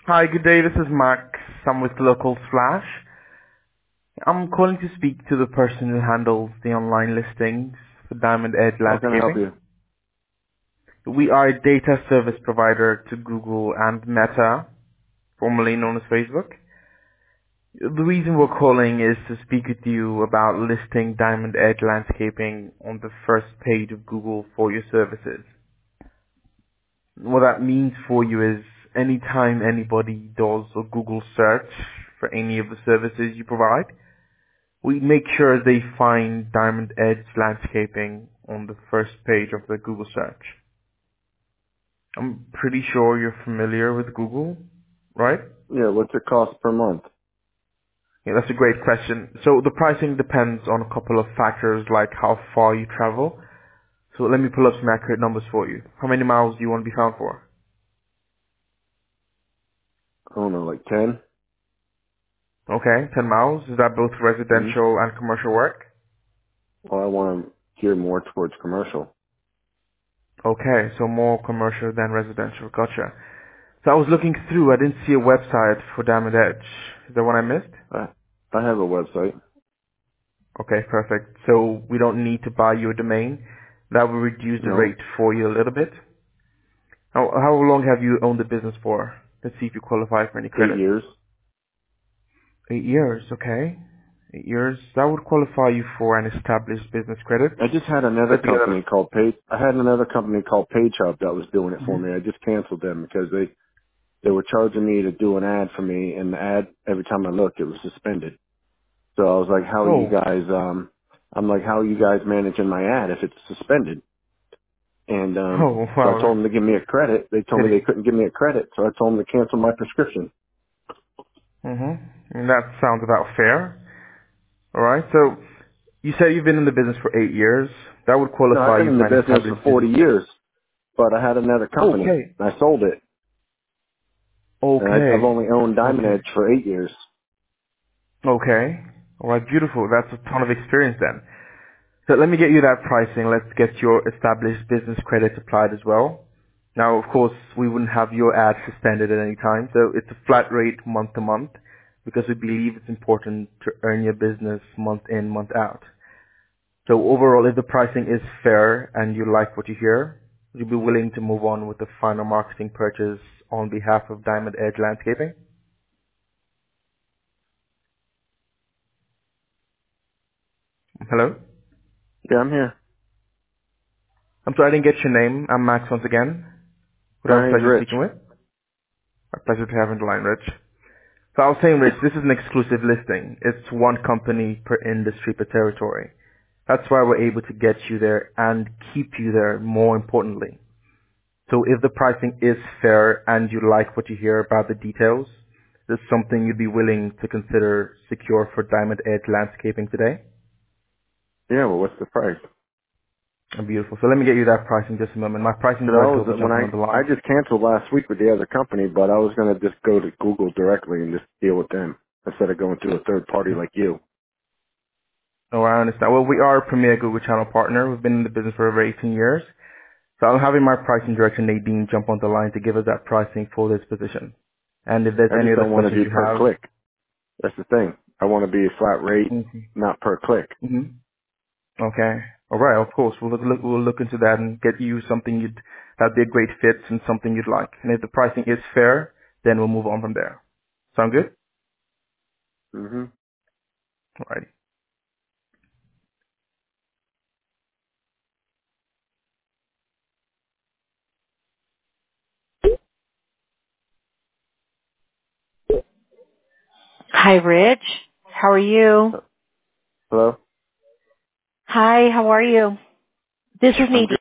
Hi, good day. This is Max. I'm with Local Flash. I'm calling to speak to the person who handles the online listings for Diamond Edge How can I help Landscaping. you? We are a data service provider to Google and Meta, formerly known as Facebook. The reason we're calling is to speak with you about listing Diamond Edge Landscaping on the first page of Google for your services. What that means for you is anytime anybody does a Google search for any of the services you provide, we make sure they find Diamond Edge Landscaping on the first page of the Google search. I'm pretty sure you're familiar with Google, right? Yeah, what's it cost per month? Yeah, that's a great question. So the pricing depends on a couple of factors like how far you travel. So let me pull up some accurate numbers for you. How many miles do you want to be found for? I don't know, like 10? Okay, 10 miles. Is that both Hmm. residential and commercial work? Well, I want to gear more towards commercial. Okay, so more commercial than residential. Gotcha. So I was looking through. I didn't see a website for Diamond Edge. Is that one I missed? I, I have a website. Okay, perfect. So we don't need to buy you a domain. That will reduce the No, rate for you a little bit. How long have you owned the business for? Let's see if you qualify for any 8 credit. years. 8 years, okay. 8 years. That would qualify you for an established business credit. I just had another Let me get company called Page. I had another company called Page Hub that was doing it that. for me. I just canceled them because they were charging me to do an ad for me, and the ad every time I looked, it was suspended. So I was like, "How are you Oh, guys?" I'm like, "How are you guys managing my ad if it's suspended?" And oh, so I wow, told that's them to give me a credit. They told me pity. they couldn't give me a credit, so I told them to cancel my prescription. Mm-hmm. That sounds about fair. All right. So you said you've been in the business for 8 years. That would No, I've qualify been you in the for an business for established 40 business. years, but I had another company, Okay. and I sold it. And I've Okay. only owned Diamond Okay. Edge for 8 years. Okay. All right. Beautiful. That's a ton of experience then. So let me get you that pricing. Let's get your established business credit applied as well. Now, of course, we wouldn't have your ad suspended at any time. So it's a flat rate month to month because we believe it's important to earn your business month in, month out. So overall, if the pricing is fair and you like what you hear, would you be willing to move on with the final marketing purchase on behalf of Diamond Edge Landscaping? Hello? Yeah, I'm here. I'm sorry I didn't get your name. I'm Max once again. Who I have My the name's pleasure of Rich. speaking with? A pleasure to have you on the line, Rich. So I was saying, Rich, this is an exclusive listing. It's one company per industry per territory. That's why we're able to get you there and keep you there more importantly. So if the pricing is fair and you like what you hear about the details, is this something you'd be willing to consider secure for Diamond Edge Landscaping today? Yeah, well, what's the price? Beautiful. So let me get you that price in just a moment. My pricing Because director will be when jumping on the I line. just canceled last week with the other company, but I was going to just go to Google directly and just deal with them instead of going through a third party like you. Oh, I understand. Well, we are a premier Google Channel partner. We've been in the business for over 18 years. So I'm having my pricing director, Nadine, jump on the line to give us that pricing for this position. And if there's I any just other don't want to questions be you per have, click. That's the thing. I want to be a flat rate, mm-hmm. not per click. Mm-hmm. Okay. All right. Of course, we'll look into that and get you something that'd be a great fit and something you'd like. And if the pricing is fair, then we'll move on from there. Sound good? Hmm. All right. Hi, Rich. How are you? Hello? Hi, how are you? This is I'm Nadine.